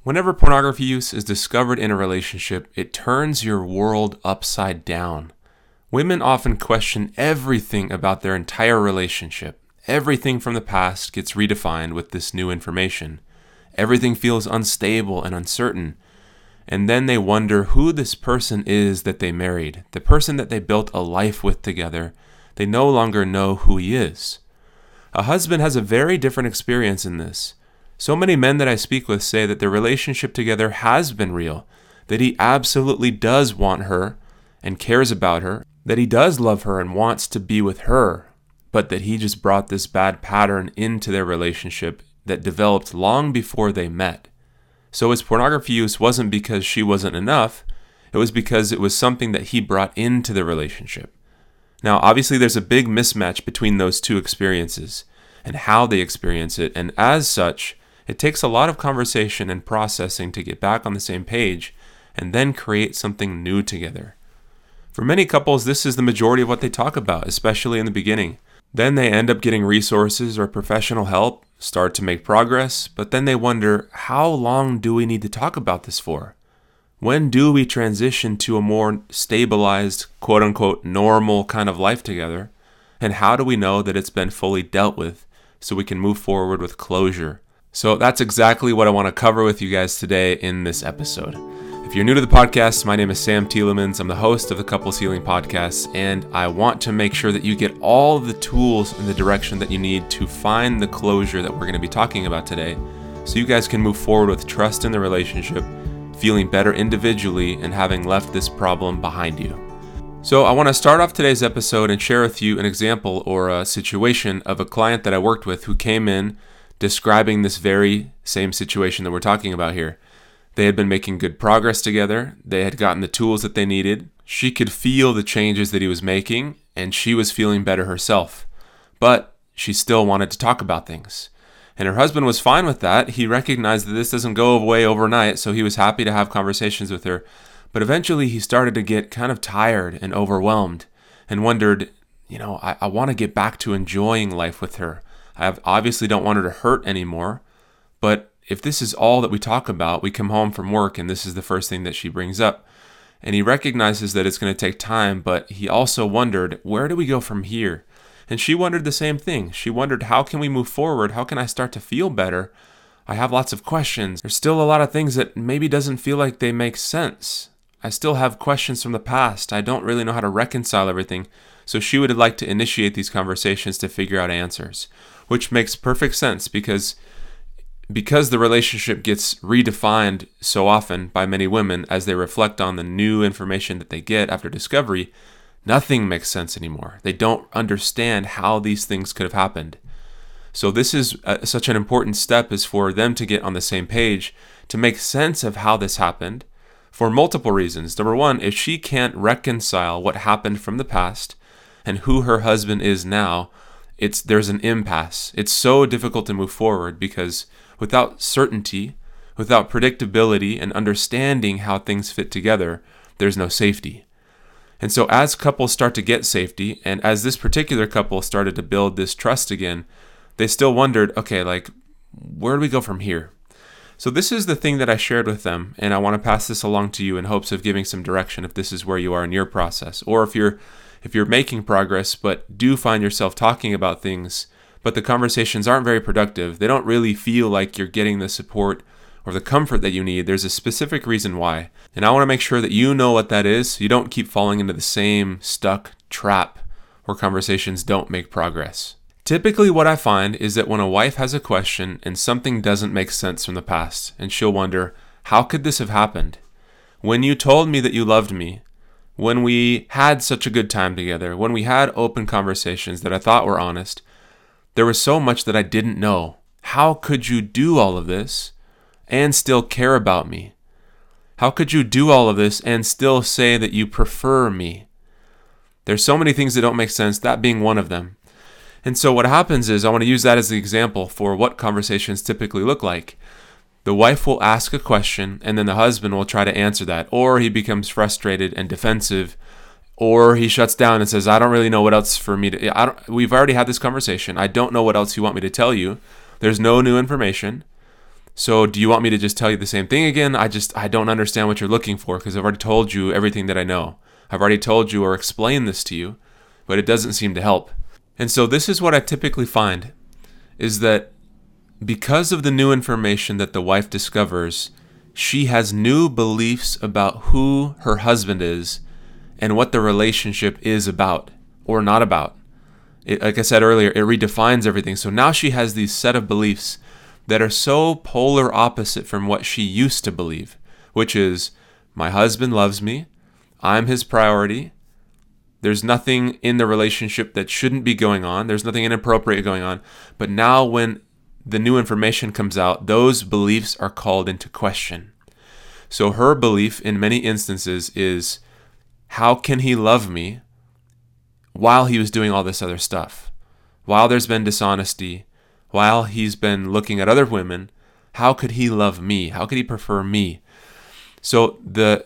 Whenever pornography use is discovered in a relationship, it turns your world upside down. Women often question everything about their entire relationship. Everything from the past gets redefined with this new information. Everything feels unstable and uncertain. And then they wonder who this person is that they married, the person that they built a life with together. They no longer know who he is. A husband has a very different experience in this. So many men that I speak with say that their relationship together has been real, that he absolutely does want her and cares about her, that he does love her and wants to be with her, but that he just brought this bad pattern into their relationship that developed long before they met. So his pornography use wasn't because she wasn't enough, it was because it was something that he brought into the relationship. Now, obviously there's a big mismatch between those two experiences and how they experience it, and as such, it takes a lot of conversation and processing to get back on the same page and then create something new together. For many couples, this is the majority of what they talk about, especially in the beginning. Then they end up getting resources or professional help, start to make progress, but then they wonder, how long do we need to talk about this for? When do we transition to a more stabilized, quote-unquote, normal kind of life together? And how do we know that it's been fully dealt with so we can move forward with closure? So that's exactly what I want to cover with you guys today in this episode. If you're new to the podcast, my name is Sam Tielemans. I'm the host of the Couples Healing Podcast, and I want to make sure that you get all of the tools and the direction that you need to find the closure that we're going to be talking about today, so you guys can move forward with trust in the relationship, feeling better individually, and having left this problem behind you. So I want to start off today's episode and share with you an example or a situation of a client that I worked with who came in describing this very same situation that we're talking about here. They had been making good progress together. They had gotten the tools that they needed. She could feel the changes that he was making, and she was feeling better herself. But she still wanted to talk about things. And her husband was fine with that. He recognized that this doesn't go away overnight, so he was happy to have conversations with her. But eventually he started to get kind of tired and overwhelmed and wondered, I want to get back to enjoying life with her. I obviously don't want her to hurt anymore, but if this is all that we talk about, we come home from work and this is the first thing that she brings up. And he recognizes that it's going to take time, but he also wondered, where do we go from here? And she wondered the same thing. She wondered, how can we move forward? How can I start to feel better? I have lots of questions. There's still a lot of things that maybe doesn't feel like they make sense. I still have questions from the past. I don't really know how to reconcile everything. So she would like to initiate these conversations to figure out answers, which makes perfect sense because the relationship gets redefined so often by many women as they reflect on the new information that they get after discovery. Nothing makes sense anymore. They don't understand how these things could have happened. So this is such an important step, is for them to get on the same page to make sense of how this happened for multiple reasons. Number one, if she can't reconcile what happened from the past and who her husband is now, there's an impasse. It's so difficult to move forward because without certainty, without predictability and understanding how things fit together, there's no safety. And so as couples start to get safety, and as this particular couple started to build this trust again, they still wondered, okay, where do we go from here? So this is the thing that I shared with them, and I want to pass this along to you in hopes of giving some direction if this is where you are in your process, or if you're making progress but do find yourself talking about things, but the conversations aren't very productive. They don't really feel like you're getting the support or the comfort that you need. There's a specific reason why. And I want to make sure that you know what that is so you don't keep falling into the same stuck trap where conversations don't make progress. Typically what I find is that when a wife has a question and something doesn't make sense from the past, and she'll wonder, how could this have happened? When you told me that you loved me, when we had such a good time together, when we had open conversations that I thought were honest, there was so much that I didn't know. How could you do all of this and still care about me? How could you do all of this and still say that you prefer me? There's so many things that don't make sense, that being one of them. And so what happens is, I want to use that as the example for what conversations typically look like. The wife will ask a question and then the husband will try to answer that, or he becomes frustrated and defensive, or he shuts down and says, I don't really know what else for me to, we've already had this conversation. I don't know what else you want me to tell you. There's no new information. So do you want me to just tell you the same thing again? I don't understand what you're looking for because I've already told you everything that I know. I've already told you or explained this to you, but it doesn't seem to help. And so this is what I typically find, is that because of the new information that the wife discovers, she has new beliefs about who her husband is and what the relationship is about or not about. Like I said earlier, it redefines everything. So now she has these set of beliefs that are so polar opposite from what she used to believe, which is, my husband loves me, I'm his priority, there's nothing in the relationship that shouldn't be going on, there's nothing inappropriate going on. But now when the new information comes out, those beliefs are called into question. So her belief in many instances is, how can he love me while he was doing all this other stuff? While there's been dishonesty, while he's been looking at other women, how could he love me? How could he prefer me? So the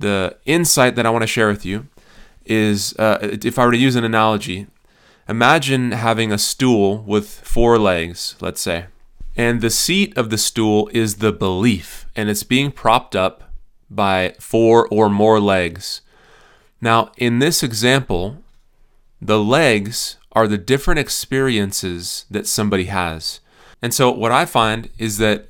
insight that I want to share with you is, if I were to use an analogy, imagine having a stool with 4 legs, let's say, and the seat of the stool is the belief, and it's being propped up by 4 or more legs. Now, in this example, the legs are the different experiences that somebody has. And so what I find is that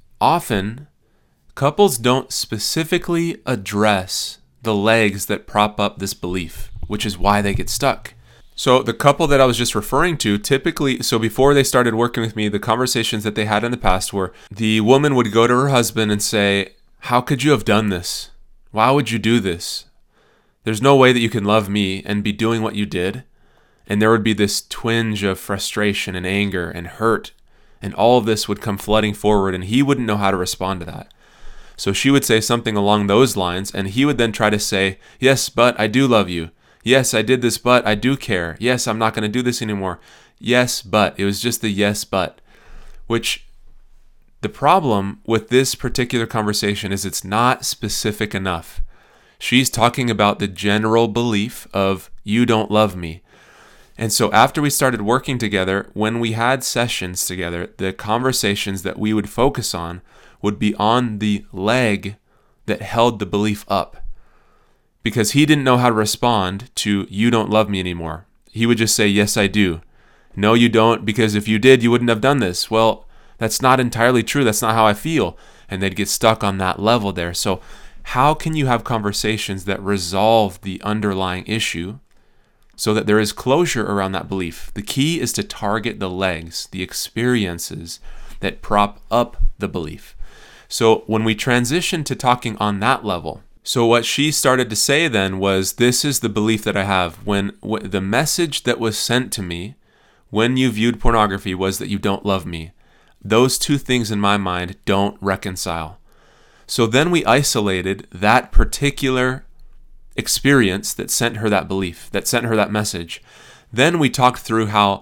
often couples don't specifically address the legs that prop up this belief, which is why they get stuck. So the couple that I was just referring to, typically, so before they started working with me, the conversations that they had in the past were the woman would go to her husband and say, how could you have done this? Why would you do this? There's no way that you can love me and be doing what you did. And there would be this twinge of frustration and anger and hurt, and all of this would come flooding forward, and he wouldn't know how to respond to that. So she would say something along those lines, and he would then try to say, yes, but I do love you. Yes, I did this, but I do care. Yes, I'm not going to do this anymore. Yes, but. It was just the yes, but. Which, the problem with this particular conversation is it's not specific enough. She's talking about the general belief of, you don't love me. And so after we started working together, when we had sessions together, the conversations that we would focus on would be on the leg that held the belief up. Because he didn't know how to respond to, you don't love me anymore. He would just say, yes, I do. No, you don't, because if you did, you wouldn't have done this. Well, that's not entirely true. That's not how I feel. And they'd get stuck on that level there. So how can you have conversations that resolve the underlying issue so that there is closure around that belief? The key is to target the legs, the experiences that prop up the belief. So when we transition to talking on that level, so what she started to say then was, this is the belief that I have. When the message that was sent to me when you viewed pornography was that you don't love me. Those two things in my mind don't reconcile. So then we isolated that particular experience that sent her that belief, that sent her that message. Then we talked through how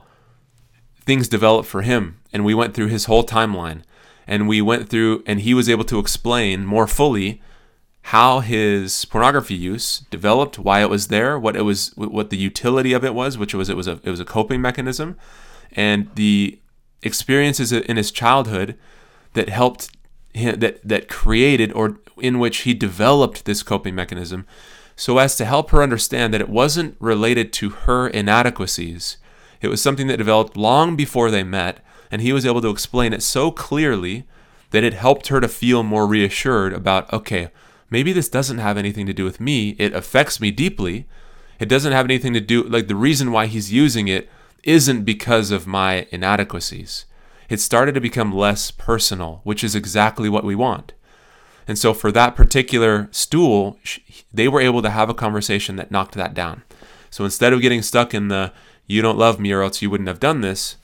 things developed for him, and we went through his whole timeline, and we went through, and he was able to explain more fully how his pornography use developed, why it was there, what the utility of it was, which was it was a coping mechanism, and the experiences in his childhood that helped him, that created, or in which he developed this coping mechanism, so as to help her understand that it wasn't related to her inadequacies. It was something that developed long before they met, and he was able to explain it so clearly that it helped her to feel more reassured about, okay, maybe this doesn't have anything to do with me. It affects me deeply. It doesn't have anything to do, like the reason why he's using it isn't because of my inadequacies. It started to become less personal, which is exactly what we want. And so for that particular stool, they were able to have a conversation that knocked that down. So instead of getting stuck in the, you don't love me or else you wouldn't have done this,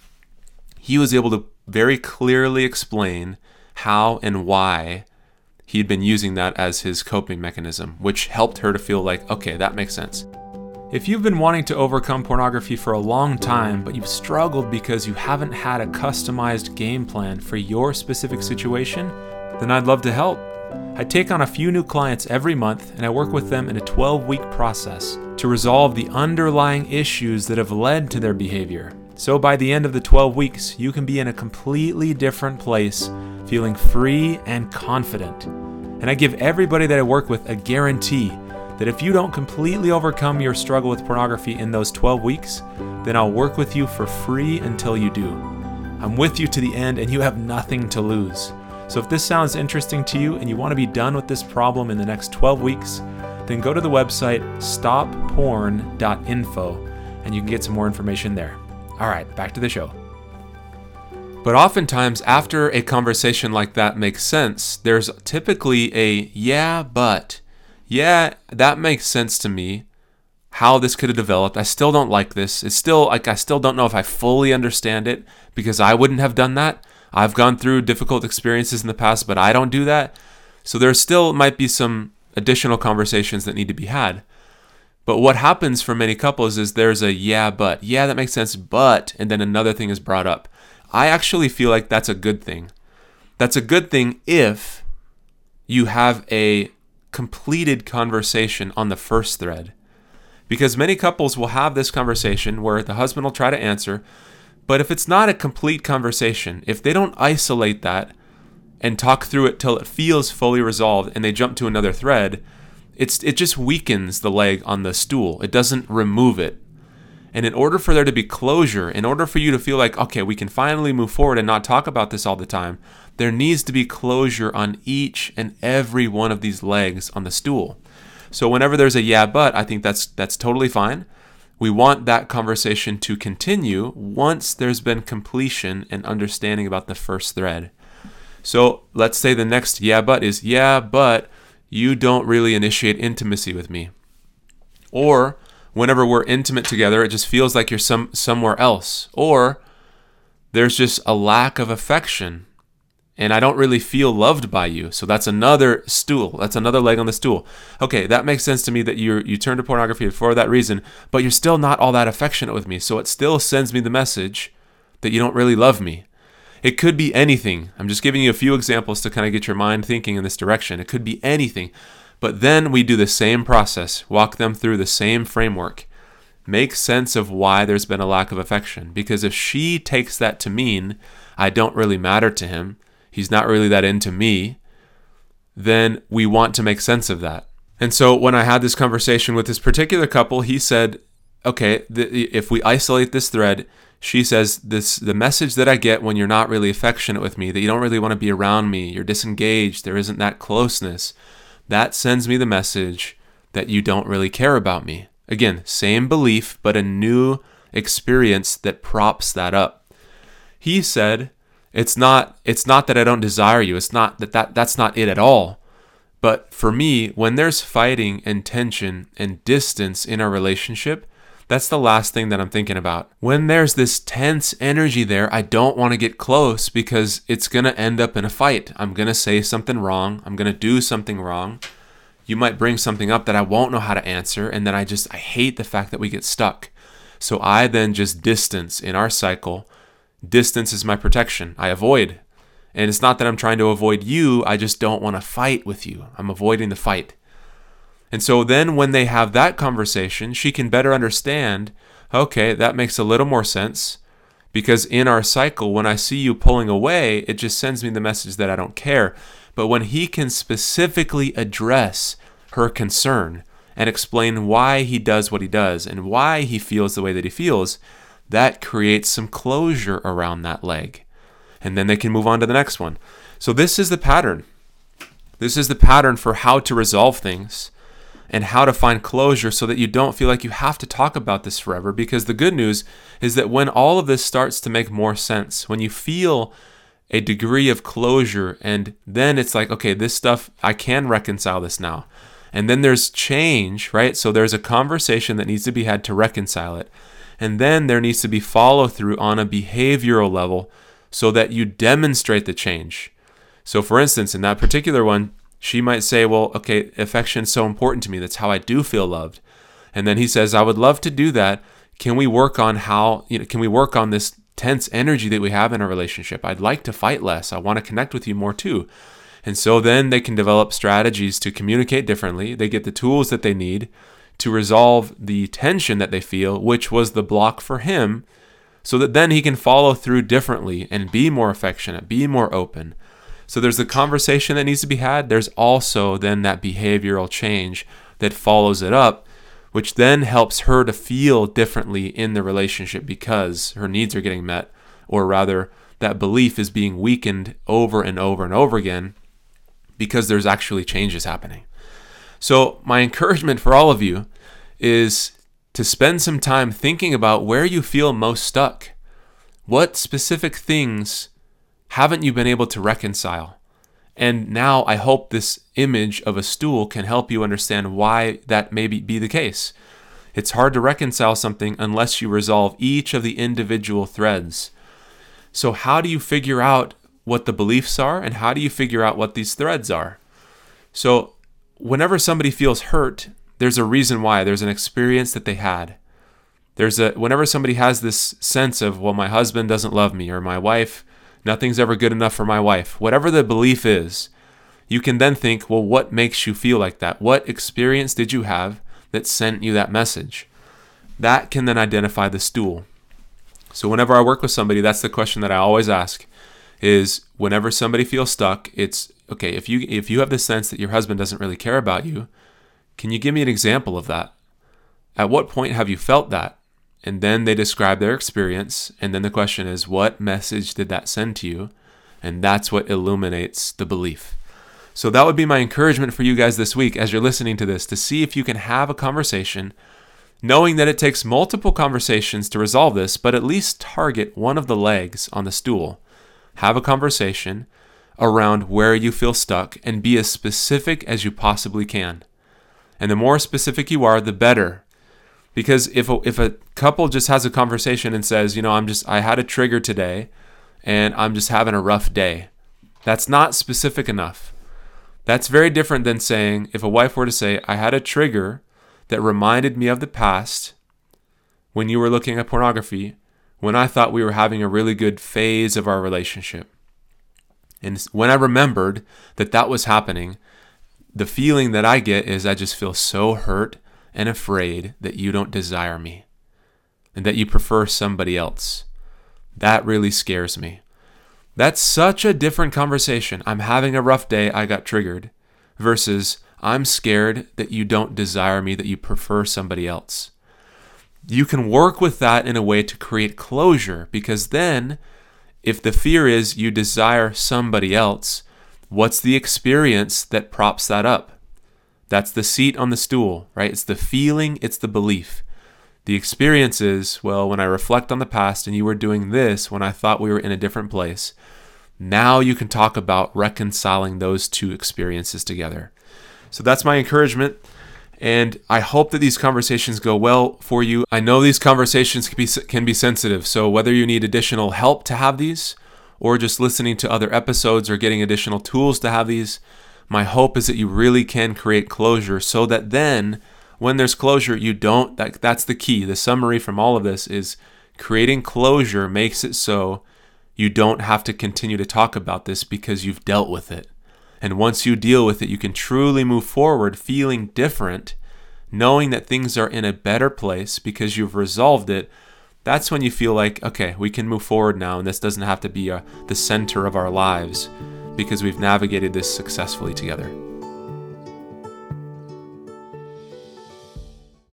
he was able to very clearly explain how and why he'd been using that as his coping mechanism, which helped her to feel like, okay, that makes sense. If you've been wanting to overcome pornography for a long time, but you've struggled because you haven't had a customized game plan for your specific situation, then I'd love to help. I take on a few new clients every month, and I work with them in a 12-week process to resolve the underlying issues that have led to their behavior. So by the end of the 12 weeks, you can be in a completely different place, feeling free and confident. And I give everybody that I work with a guarantee that if you don't completely overcome your struggle with pornography in those 12 weeks, then I'll work with you for free until you do. I'm with you to the end, and you have nothing to lose. So if this sounds interesting to you and you want to be done with this problem in the next 12 weeks, then go to the website stopporn.info and you can get some more information there. All right, back to the show. But oftentimes, after a conversation like that makes sense, there's typically a yeah, that makes sense to me, how this could have developed. I still don't like this. It's still like I still don't know if I fully understand it because I wouldn't have done that. I've gone through difficult experiences in the past, but I don't do that. So there still might be some additional conversations that need to be had. But what happens for many couples is there's a yeah, that makes sense, but, and then another thing is brought up. I actually feel like that's a good thing. That's a good thing if you have a completed conversation on the first thread. Because many couples will have this conversation where the husband will try to answer, but if it's not a complete conversation, if they don't isolate that and talk through it till it feels fully resolved and they jump to another thread, it just weakens the leg on the stool. It doesn't remove it. And in order for there to be closure, in order for you to feel like, okay, we can finally move forward and not talk about this all the time, there needs to be closure on each and every one of these legs on the stool. So whenever there's a yeah, but, I think that's totally fine. We want that conversation to continue once there's been completion and understanding about the first thread. So let's say the next yeah, but is, yeah, but you don't really initiate intimacy with me. Or whenever we're intimate together, it just feels like you're somewhere else. Or there's just a lack of affection and I don't really feel loved by you. So that's another stool. That's another leg on the stool. Okay, that makes sense to me that you turn to pornography for that reason, but you're still not all that affectionate with me. So it still sends me the message that you don't really love me. It could be anything. I'm just giving you a few examples to kind of get your mind thinking in this direction. It could be anything. But then we do the same process, walk them through the same framework, make sense of why there's been a lack of affection. Because if she takes that to mean I don't really matter to him, he's not really that into me, then we want to make sense of that. And so when I had this conversation with this particular couple, he said, okay, if we isolate this thread, she says, the message that I get when you're not really affectionate with me, that you don't really want to be around me, you're disengaged, there isn't that closeness, that sends me the message that you don't really care about me. Again, same belief, but a new experience that props that up. He said, it's not that I don't desire you. It's not that's not it at all. But for me, when there's fighting and tension and distance in our relationship, that's the last thing that I'm thinking about. When there's this tense energy there, I don't want to get close because it's going to end up in a fight. I'm going to say something wrong. I'm going to do something wrong. You might bring something up that I won't know how to answer, and then I hate the fact that we get stuck. So I then just distance in our cycle. Distance is my protection. I avoid. And it's not that I'm trying to avoid you. I just don't want to fight with you. I'm avoiding the fight. And so then when they have that conversation, she can better understand, okay, that makes a little more sense. Because in our cycle, when I see you pulling away, it just sends me the message that I don't care. But when he can specifically address her concern and explain why he does what he does and why he feels the way that he feels, that creates some closure around that leg. And then they can move on to the next one. So this is the pattern. This is the pattern for how to resolve things and how to find closure so that you don't feel like you have to talk about this forever. Because the good news is that when all of this starts to make more sense, when you feel a degree of closure, and then it's like, okay, this stuff, I can reconcile this now. And then there's change, right? So there's a conversation that needs to be had to reconcile it. And then there needs to be follow through on a behavioral level so that you demonstrate the change. So for instance, in that particular one, she might say, well, okay, affection is so important to me. That's how I do feel loved. And then he says, I would love to do that. Can we work on can we work on this tense energy that we have in our relationship? I'd like to fight less. I want to connect with you more too. And so then they can develop strategies to communicate differently. They get the tools that they need to resolve the tension that they feel, which was the block for him, so that then he can follow through differently and be more affectionate, be more open. So there's the conversation that needs to be had. There's also then that behavioral change that follows it up, which then helps her to feel differently in the relationship because her needs are getting met, or rather that belief is being weakened over and over and over again because there's actually changes happening. So my encouragement for all of you is to spend some time thinking about where you feel most stuck. What specific things haven't you been able to reconcile? And now I hope this image of a stool can help you understand why that may be the case. It's hard to reconcile something unless you resolve each of the individual threads. So how do you figure out what the beliefs are, and how do you figure out what these threads are? So whenever somebody feels hurt, there's a reason why. There's an experience that they had. Whenever somebody has this sense of, well, my husband doesn't love me, or my wife, nothing's ever good enough for my wife, whatever the belief is, you can then think, well, what makes you feel like that? What experience did you have that sent you that message? That can then identify the stool. So whenever I work with somebody, that's the question that I always ask, is whenever somebody feels stuck, it's, okay, if you have the sense that your husband doesn't really care about you, can you give me an example of that? At what point have you felt that? And then they describe their experience, and then the question is, what message did that send to you? And that's what illuminates the belief. So that would be my encouragement for you guys this week as you're listening to this, to see if you can have a conversation, knowing that it takes multiple conversations to resolve this, but at least target one of the legs on the stool. Have a conversation around where you feel stuck and be as specific as you possibly can. And the more specific you are, the better. Because if a couple just has a conversation and says, I had a trigger today and I'm just having a rough day, that's not specific enough. That's very different than saying, if a wife were to say, I had a trigger that reminded me of the past when you were looking at pornography, when I thought we were having a really good phase of our relationship. And when I remembered that was happening, the feeling that I get is I just feel so hurt and afraid that you don't desire me and that you prefer somebody else. That really scares me. That's such a different conversation. I'm having a rough day, I got triggered, versus I'm scared that you don't desire me, that you prefer somebody else. You can work with that in a way to create closure, because then if the fear is you desire somebody else, what's the experience that props that up? That's the seat on the stool, right? It's the feeling, it's the belief. The experience is, well, when I reflect on the past and you were doing this when I thought we were in a different place, now you can talk about reconciling those two experiences together. So that's my encouragement. And I hope that these conversations go well for you. I know these conversations can be sensitive. So whether you need additional help to have these, or just listening to other episodes or getting additional tools to have these, my hope is that you really can create closure so that then when there's closure, that's the key. The summary from all of this is creating closure makes it so you don't have to continue to talk about this because you've dealt with it. And once you deal with it, you can truly move forward feeling different, knowing that things are in a better place because you've resolved it. That's when you feel like, okay, we can move forward now, and this doesn't have to be the center of our lives because we've navigated this successfully together.